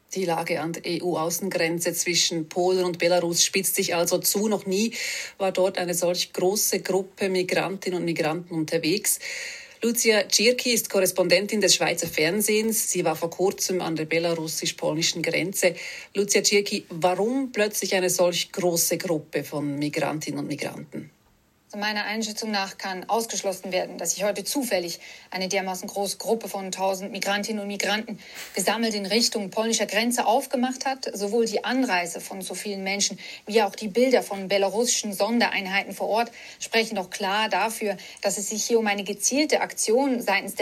Die Lage an der EU-Außengrenze zwischen Polen und Belarus spitzt sich also zu. Noch nie war dort eine solch große Gruppe Migrantinnen und Migranten unterwegs. Lucia Czirki ist Korrespondentin des Schweizer Fernsehens. Sie war vor kurzem an der belarussisch-polnischen Grenze. Lucia Czirki, warum plötzlich eine solch große Gruppe von Migrantinnen und Migranten? Meiner Einschätzung nach kann ausgeschlossen werden, dass sich heute zufällig eine dermaßen große Gruppe von 1000 Migrantinnen und Migranten gesammelt in Richtung polnischer Grenze aufgemacht hat. Sowohl die Anreise von so vielen Menschen wie auch die Bilder von belarussischen Sondereinheiten vor Ort sprechen doch klar dafür, dass es sich hier um eine gezielte Aktion seitens